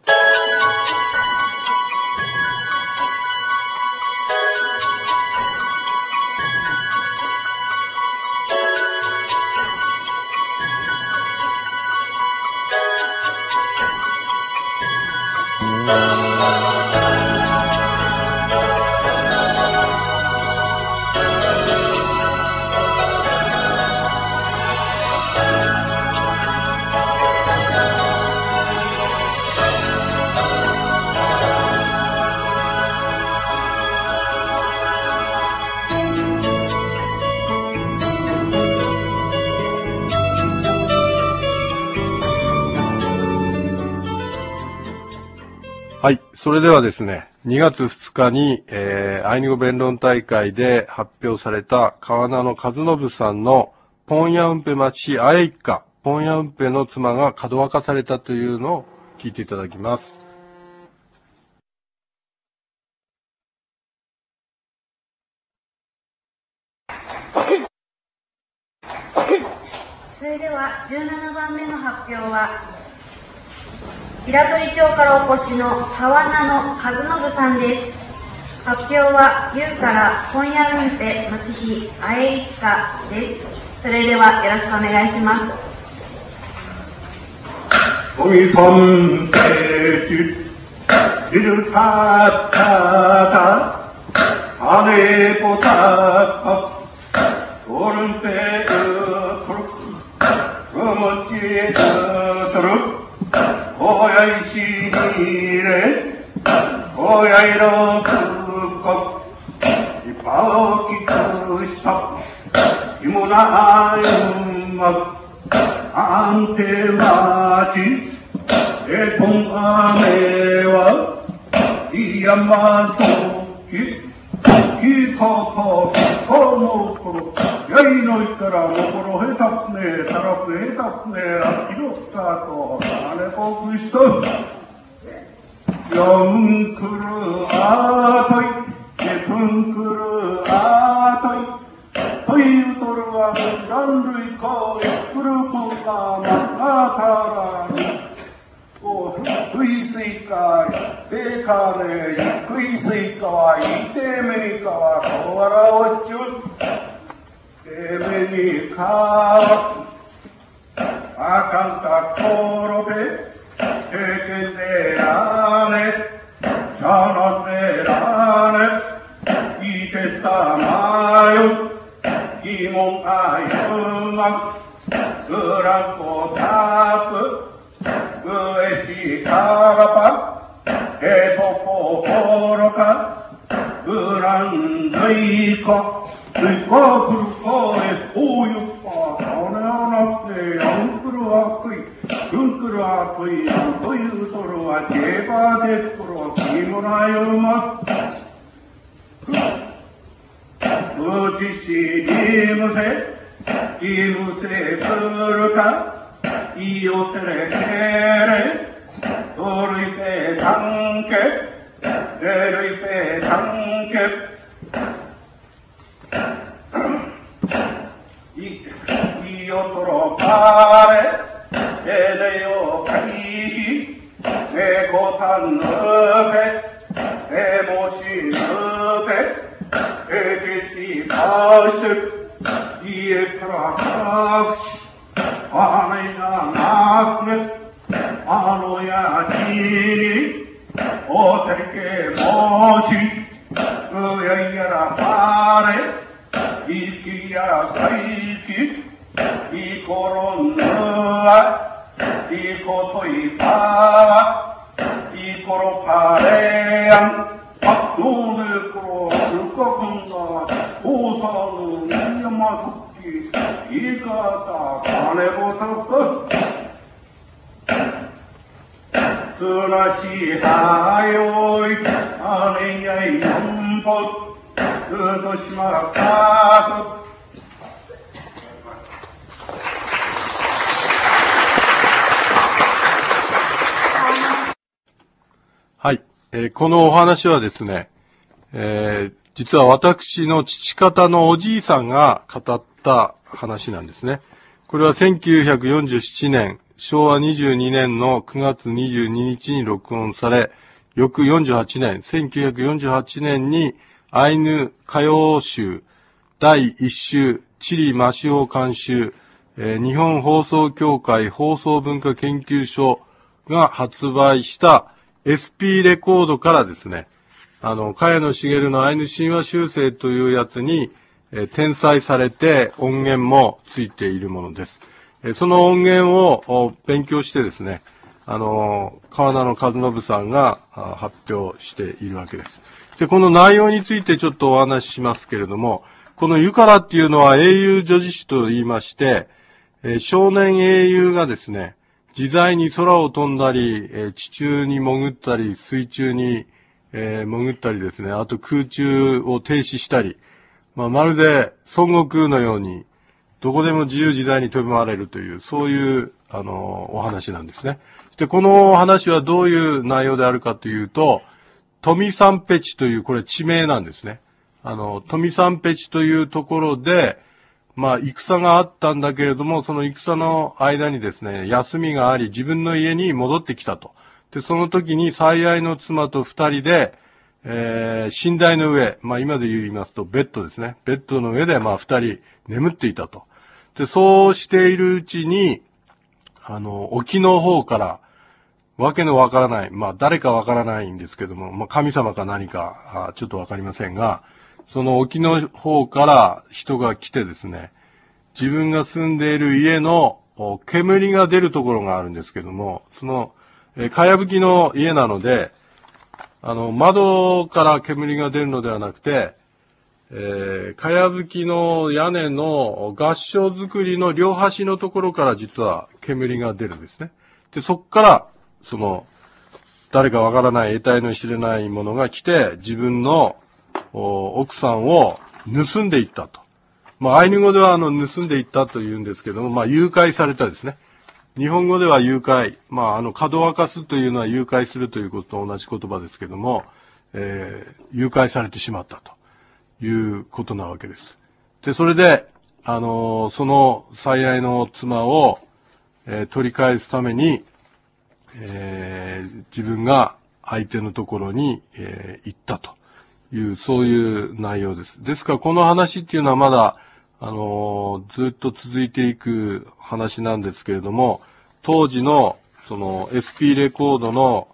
それではですね、2月2日に、アイヌ語弁論大会で発表された川名の和信さんのポンヤウンペ町アエ一家、ポンヤウンペの妻が門分かされたというのを聞いていただきます。 それでは17番目の発表は、平取町からお越しの川名の和信さんです。発表は、ゆうからポンヤウンペ町比アエ一家です。それではよろしくお願いします。 동이섬 대주 이르타타다 아내보다 오른배으로 어머찌으로 고야이시니래 고야이로 그거 이바오기 그시다 이모나아이음막 안테마지 내 동아내와 이암마소기 기커커 거목으로 여인의거라 목으로 해답네 다랍네 해답네 기록사도 안해고 그리스도 영그르 아더이 예쁜 그르 아더이 더이도르와 난루이커 그르고가 만나다라니 의스이까 베카네 의스이까와 이때메니까와 도와라워쭈 때메니까 아칸타 코로베 세계대라네 전원대라네 이대사마요 기몽아이음악 그랑고 타프 그에시카라파 해보포호로카 그랑의코 의코 불코에 오육파 가오나오나프에 영크루아크이 근크루아크이 양토유도루와 제바데크루 기문하여막 어지시 이무세 그르카 이오테레 케레 도르이페 당케 레르이페 당케 이오토로 파레 에레요 카이히 에고탄 너베 에모시 너베 에게치 바스트 이에크라크시 아나야 낙넷 아노야 지니 오테르케 모시 그야이야라 파레 이키야 사이키 이코론느아 이코토이 파와 이코로 파레양 박노네크로 불거군다 오사는 이야마석기 기가다 가네보다것 스나시하요이 아네야이 연봇 그도시마카도 はい。このお話はですね、実は私の父方のおじいさんが語った話なんですね。これは1947年、昭和22年の9月22日に録音され、翌48年、1948年にアイヌ歌謡集第1集チリマシオ監修、日本放送協会放送文化研究所が発売したSP レコードからですね、茅野茂のアイヌ神話修正というやつに、転載されて音源もついているものです。その音源を勉強してですね、川名の和信さんが発表しているわけです。で、この内容についてちょっとお話ししますけれども、このユカラっていうのは英雄女子詩と言いまして、少年英雄がですね、 自在に空を飛んだり、地中に潜ったり、水中に、潜ったりですね、あと空中を停止したり、まるで孫悟空のように、どこでも自由自在に飛び回れるという、そういう、お話なんですね。で、この話はどういう内容であるかというと、富三ペチという、これ地名なんですね。富三ペチというところで、戦があったんだけれども、その戦の間にですね、休みがあり、自分の家に戻ってきたと。で、その時に最愛の妻と二人で、寝台の上、今で言いますとベッドですね。ベッドの上で、二人眠っていたと。で、そうしているうちに、沖の方から、わけのわからない、誰かわからないんですけども、神様か何か、ちょっとわかりませんが、その沖の方から人が来てですね、自分が住んでいる家の煙が出るところがあるんですけども、その、かやぶきの家なので、窓から煙が出るのではなくて、かやぶきの屋根の合掌造りの両端のところから実は煙が出るんですね。で、そこから、誰かわからない得体の知れないものが来て、自分の奥さんを盗んでいったと。アイヌ語では盗んでいったと言うんですけども、誘拐されたですね。日本語では誘拐。かどわかすというのは誘拐するということと同じ言葉ですけども、誘拐されてしまったということなわけです。で、それで、その最愛の妻を、取り返すために、自分が相手のところに、行ったという、そういう内容です。ですから、この話っていうのはまだ、ずっと続いていく話なんですけれども、当時の、SP レコードの、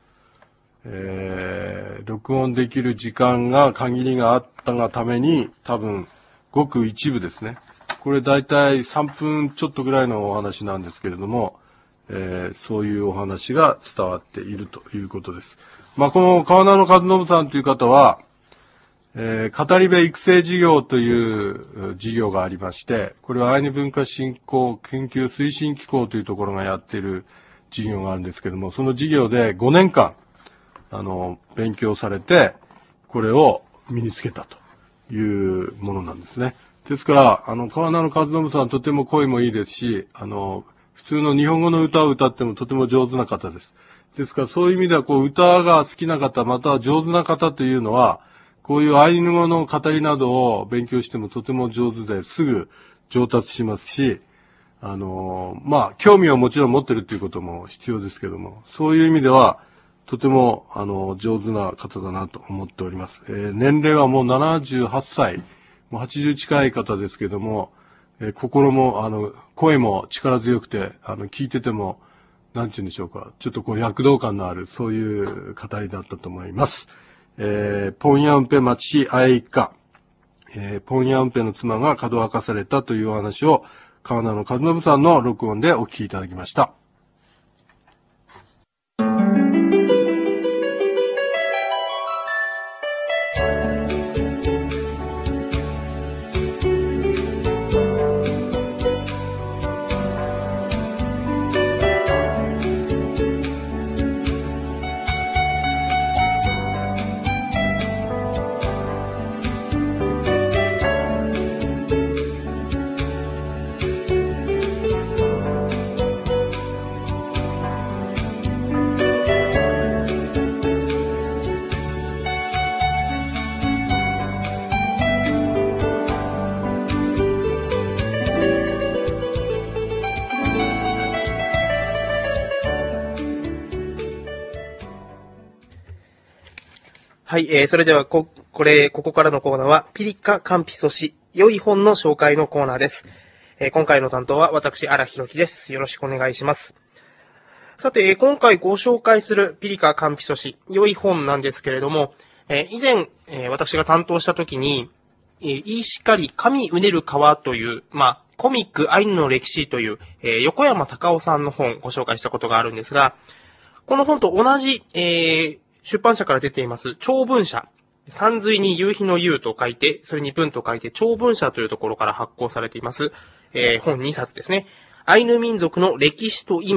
録音できる時間が限りがあったがために、多分、ごく一部ですね。これ大体3分ちょっとぐらいのお話なんですけれども、そういうお話が伝わっているということです。この川名の和信さんという方は、語り部育成事業という事業がありまして、これはアイヌ文化振興研究推進機構というところがやっている事業があるんですけれども、その事業で5年間、勉強されて、これを身につけたというものなんですね。ですから、川名の和信さんとても声もいいですし、普通の日本語の歌を歌ってもとても上手な方です。ですから、そういう意味では、歌が好きな方、または上手な方というのは、こういうアイヌ語の語りなどを勉強してもとても上手ですぐ上達しますし、興味をもちろん持ってるということも必要ですけども、そういう意味では、とても、上手な方だなと思っております。年齢はもう78歳、もう80近い方ですけども、心も、声も力強くて、聞いてても、なんて言うんでしょうか、ちょっと躍動感のある、そういう語りだったと思います。ポンヤンペ町あえいか、ポンヤンペの妻がかどわかされたというお話を、川名の和信さんの録音でお聞きいただきました。 はい、それではここからのコーナーは、ピリカカンピソシ、良い本の紹介のコーナーです。今回の担当は私、荒弘樹です。よろしくお願いします。さて、今回ご紹介するピリカカンピソシ、良い本なんですけれども、以前、私が担当した時に、いいしかり神うねる川という、コミックアイヌの歴史という、横山隆夫さんの本をご紹介したことがあるんですが、この本と同じ、出版社から出ています、長文社。山水に夕日の夕と書いて、それに文と書いて、長文社というところから発行されています、本2冊ですね。アイヌ民族の歴史と今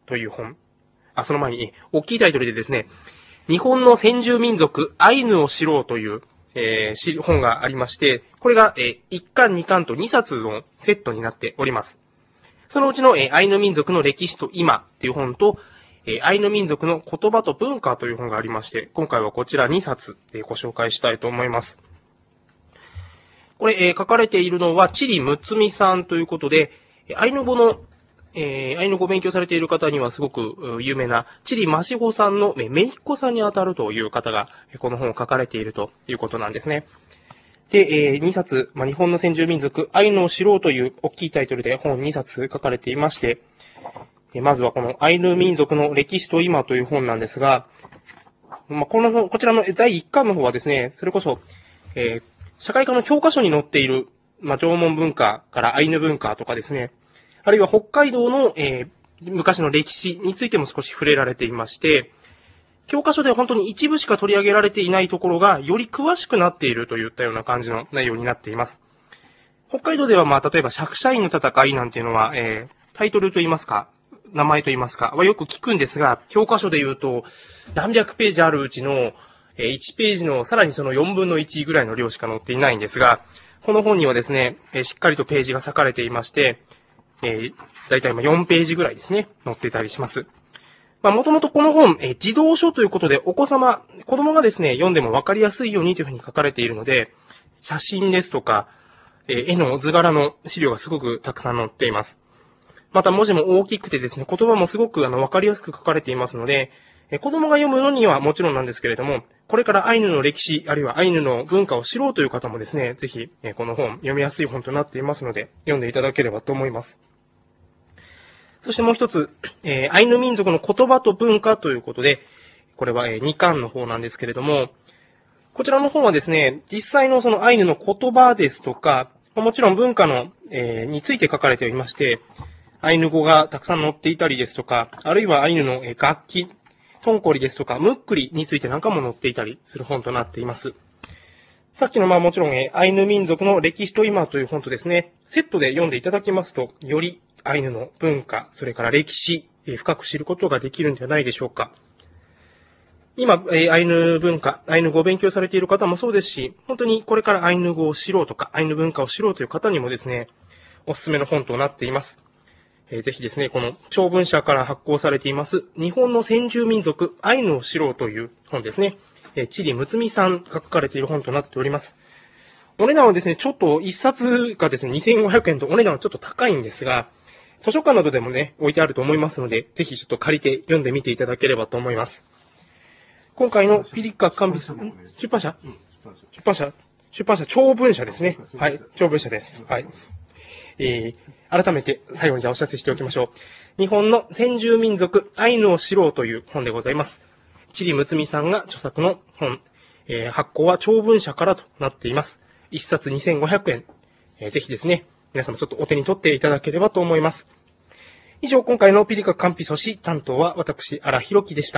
という本。その前に、大きいタイトルでですね、日本の先住民族アイヌを知ろうという、本がありまして、これが、1巻2巻と2冊のセットになっております。そのうちの、アイヌ民族の歴史と今という本と、アイヌ民族の言葉と文化という本がありまして、今回はこちら2冊、ご紹介したいと思います。これ、書かれているのは、チリムツミさんということで、アイヌ語の、アイヌ語を勉強されている方にはすごく有名な、チリマシホさんの姪っ子さんにあたるという方が、この本を書かれているということなんですね。で、2冊、日本の先住民族、アイヌを知ろうという大きいタイトルで本2冊書かれていまして、まずはこのアイヌ民族の歴史と今という本なんですが、こちらの第1巻の方はですね、それこそ、社会科の教科書に載っている、縄文文化からアイヌ文化とかですね、あるいは北海道の、昔の歴史についても少し触れられていまして、教科書では本当に一部しか取り上げられていないところが、より詳しくなっているといったような感じの内容になっています。北海道では例えば釈迦院の戦いなんていうのは、タイトルといいますか、名前と言いますか、はよく聞くんですが、教科書で言うと、何百ページあるうちの、1ページのさらにその4分の1ぐらいの量しか載っていないんですが、この本にはですね、しっかりとページが割かれていまして、だいたい4ページぐらいですね、載っていたりします。もともとこの本、児童書ということで、子供がですね、読んでも分かりやすいようにというふうに書かれているので、写真ですとか、絵の図柄の資料がすごくたくさん載っています。また文字も大きくてですね、言葉もすごく分かりやすく書かれていますので、子供が読むのにはもちろんなんですけれども、これからアイヌの歴史、あるいはアイヌの文化を知ろうという方もですね、ぜひ、この本、読みやすい本となっていますので、読んでいただければと思います。そしてもう一つ、アイヌ民族の言葉と文化ということで、これは2巻の方なんですけれども、こちらの本はですね、実際のそのアイヌの言葉ですとか、もちろん文化の、について書かれておりまして、アイヌ語がたくさん載っていたりですとか、あるいはアイヌの楽器、トンコリですとか、ムックリについてなんかも載っていたりする本となっています。さっきのもちろん、アイヌ民族の歴史と今という本とですね、セットで読んでいただきますと、よりアイヌの文化、それから歴史、深く知ることができるんじゃないでしょうか。今、アイヌ文化、アイヌ語を勉強されている方もそうですし、本当にこれからアイヌ語を知ろうとか、アイヌ文化を知ろうという方にもですね、おすすめの本となっています。ぜひですね、この長文社から発行されています、日本の先住民族アイヌを知ろうという本ですね。チリムツミさんが書かれている本となっております。お値段はですね、ちょっと一冊がですね、2500円とお値段はちょっと高いんですが、図書館などでもね、置いてあると思いますので、ぜひちょっと借りて読んでみていただければと思います。今回のピリカ完備出版社長文社ですね。はい、長文社です。はい。改めて最後にじゃあお知らせしておきましょう。日本の先住民族アイヌを知ろうという本でございます。チリムツミさんが著作の本、発行は長文社からとなっています。一冊2500円。ぜひですね、皆様ちょっとお手に取っていただければと思います。以上、今回のピリカカンピソシ担当は私、荒弘樹でした。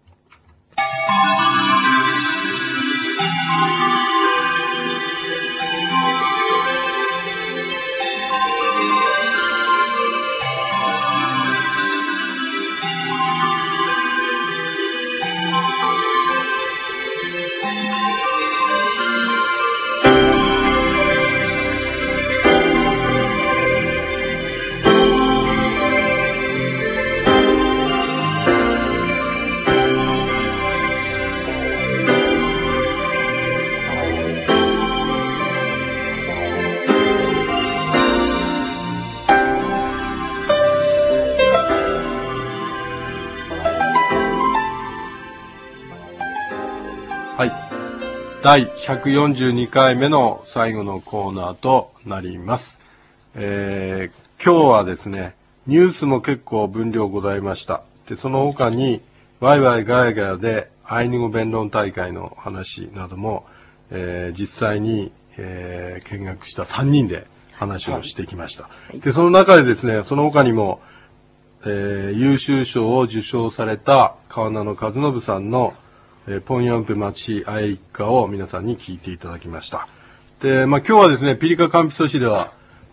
はい。第142回目の最後のコーナーとなります。今日はですね、ニュースも結構分量ございました。で、その他に、ワイワイガヤガヤでアイヌ語弁論大会の話なども、実際に、見学した3人で話をしてきました。はい、で、その中でですね、その他にも、優秀賞を受賞された川名の和信さんのポンヤンペ町愛一家を皆さんに聞いていただきました。で、今日はですね、ピリカカンピソ市では、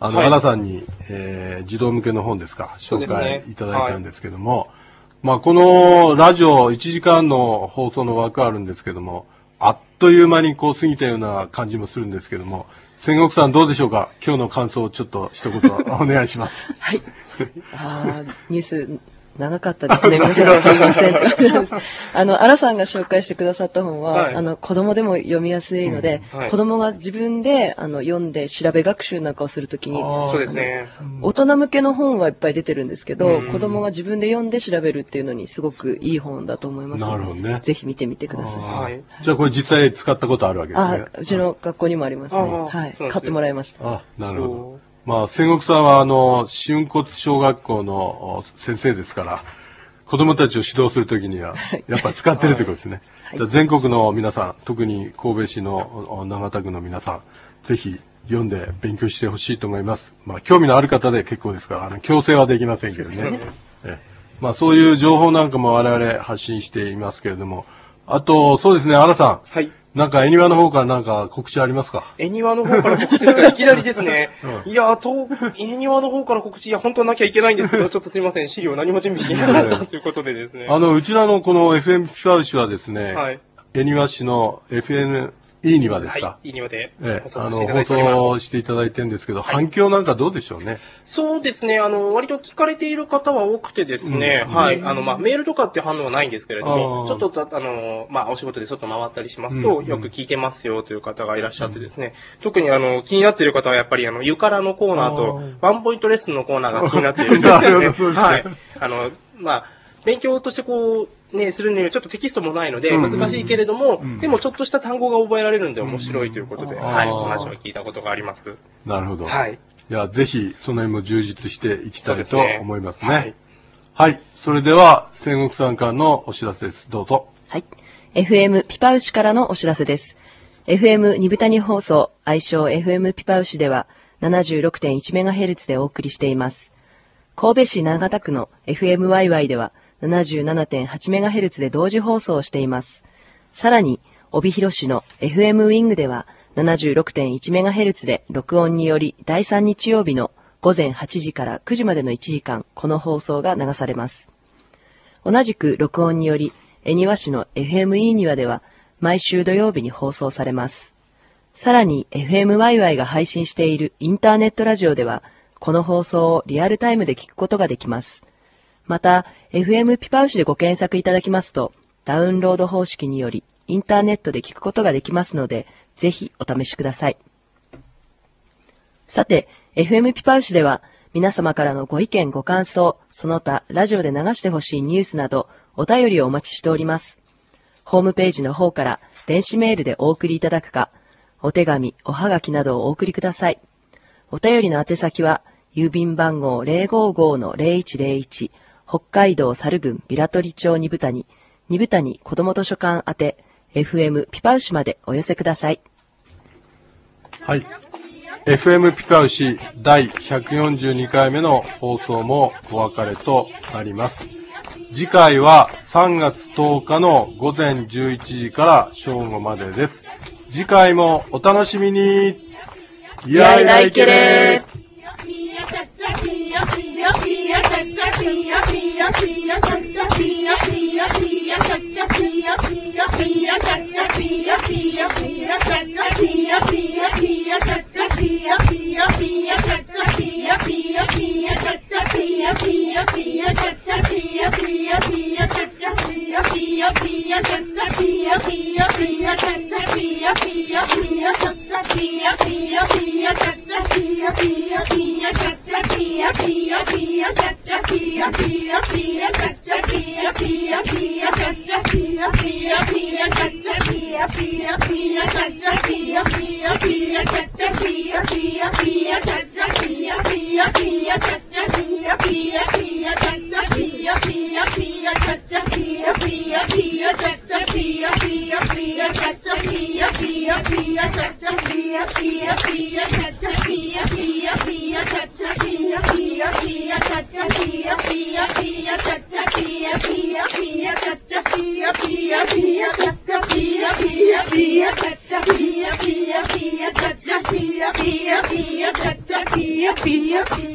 アラさんに、児童向けの本ですか、紹介いただいたんですけども、まあ、このラジオ1時間の放送の枠あるんですけども、あっという間にこう過ぎたような感じもするんですけども、仙石さんどうでしょうか？今日の感想をちょっと一言お願いします。 はい。ニュース長かったですね。皆さんすいません。アラさんが紹介してくださった本は、子供でも読みやすいので、子供が自分で読んで調べ学習なんかをするときに、 そうですね。 大人向けの本はいっぱい出てるんですけど、子供が自分で読んで調べるっていうのにすごくいい本だと思いますので、 なるほどね。 ぜひ見てみてください。 じゃあこれ実際使ったことあるわけですね。 うちの学校にもありますね。はい。買ってもらいました。 なるほど。まあ、仙石さんは春骨小学校の先生ですから、子供たちを指導するときには、やっぱ使ってるということですね。じゃあ全国の皆さん、特に神戸市の長田区の皆さん、ぜひ読んで勉強してほしいと思います。まあ、興味のある方で結構ですから、強制はできませんけどね。まあ、そういう情報なんかも我々発信していますけれども、あと、そうですね、アラさん。 はい。 なんか、恵庭の方からなんか告知ありますか？ 恵庭の方から告知ですか？いきなりですね。いや、恵庭の方から告知、いや、本当はなきゃいけないんですけど、ちょっとすいません、資料何も準備していなかったということでですね。 うちらのこの FM ピパウシはですね、恵庭市の FMいい庭ですか？ はい、いい庭で放送していただいてるんですけど、反響なんかどうでしょうね？ そうですね、割と聞かれている方は多くてですね、はい、まあ、メールとかって反応はないんですけれども、ちょっと、まあ、お仕事で外回ったりしますと、よく聞いてますよという方がいらっしゃってですね、特に気になっている方はやっぱりゆからのコーナーと、ワンポイントレッスンのコーナーが気になっているんですね。はい。まあ、勉強としてこう、ね、するにはちょっとテキストもないので難しいけれども、でもちょっとした単語が覚えられるんで面白いということで、はい、お話を聞いたことがあります。 なるほど。 はい。 いや、ぜひ、その辺も充実していきたいと思いますね。はい。それでは、仙石さんからのお知らせです。どうぞ。 はい。FM ピパウシからのお知らせです。FM 二部谷放送、愛称 FM ピパウシでは、76.1MHz でお送りしています。神戸市長田区の FMYY では、77.8MHz で同時放送をしています。さらに、帯広市の FM ウィングでは 76.1MHz で録音により第3日曜日の午前8時から9時までの1時間、この放送が流されます。同じく録音により、恵庭市の FM いい庭では毎週土曜日に放送されます。さらに FMYY が配信しているインターネットラジオでは、この放送をリアルタイムで聞くことができます。また、FM ピパウシでご検索いただきますと、ダウンロード方式により、インターネットで聞くことができますので、ぜひお試しください。さて、FM ピパウシでは、皆様からのご意見ご感想、その他、ラジオで流してほしいニュースなど、お便りをお待ちしております。ホームページの方から、電子メールでお送りいただくか、お手紙、おはがきなどをお送りください。お便りの宛先は、郵便番号 055-0101、北海道猿郡平取町二部谷子ども図書館宛て FM ピパウシまでお寄せください。 はい。FM ピパウシ第142回目の放送もお別れとなります。次回は3月10日の午前11時から正午までです。次回もお楽しみに。 いやいないけれー。ピアピヤピヤピ